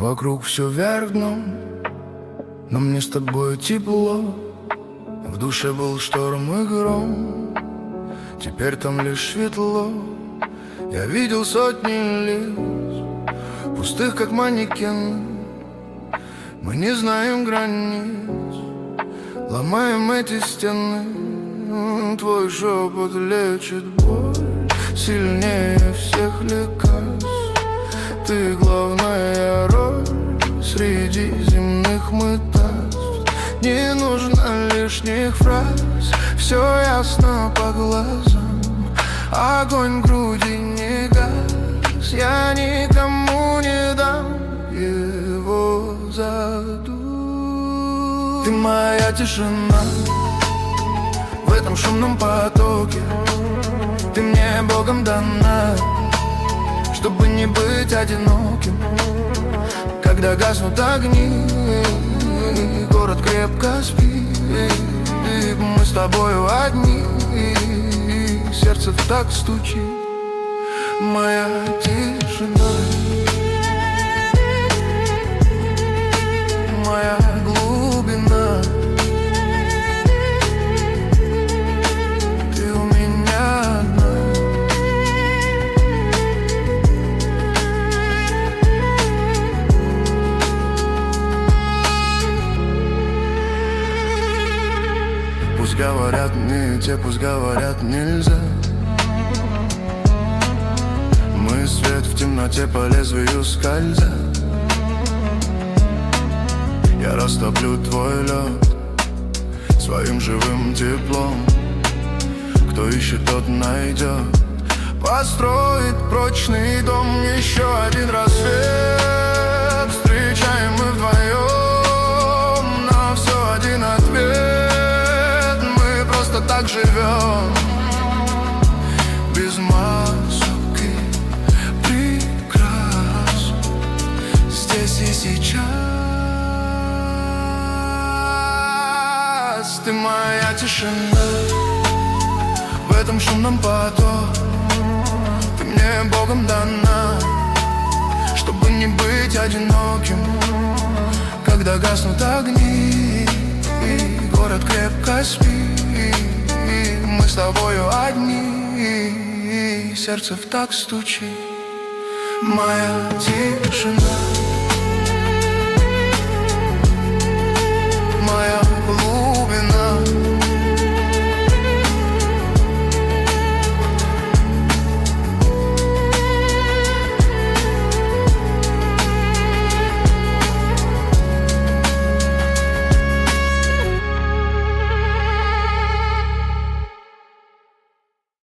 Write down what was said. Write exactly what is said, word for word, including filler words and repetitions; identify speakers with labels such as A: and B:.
A: Вокруг все вверх дном, но мне с тобой тепло. В душе был шторм и гром, теперь там лишь светло. Я видел сотни лиц, пустых как манекен. Мы не знаем границ, ломаем эти стены. Твой шепот лечит боль сильнее всех лекарств. Ты главная роль среди земных мытарств. Не нужно лишних фраз, все ясно по глазам. Огонь в груди не гас, я никому не дам его задуть. Ты моя тишина в этом шумном потоке. Ты мне Богом дана, чтобы не быть одиноким. Когда гаснут огни, город крепко спит. Мы с тобою одни, сердце так стучит. Моя тишина, моя глубина. Ты у меня одна. Пусть говорят не те, пусть говорят нельзя. Мы свет в темноте по лезвию скользя. Я растоплю твой лед своим живым теплом. Кто ищет, тот найдет. Построит прочный дом. Еще один рассвет встречаем мы вдвоем. На все один ответ. Мы просто так живем, без масок и прикрас, здесь и сейчас. Ты моя тишина в этом шумном потоке. Ты мне Богом дана, чтобы не быть одиноким. Когда гаснут огни, и город крепко спит. Мы с тобою одни, сердце в такт стучит. Моя тишина.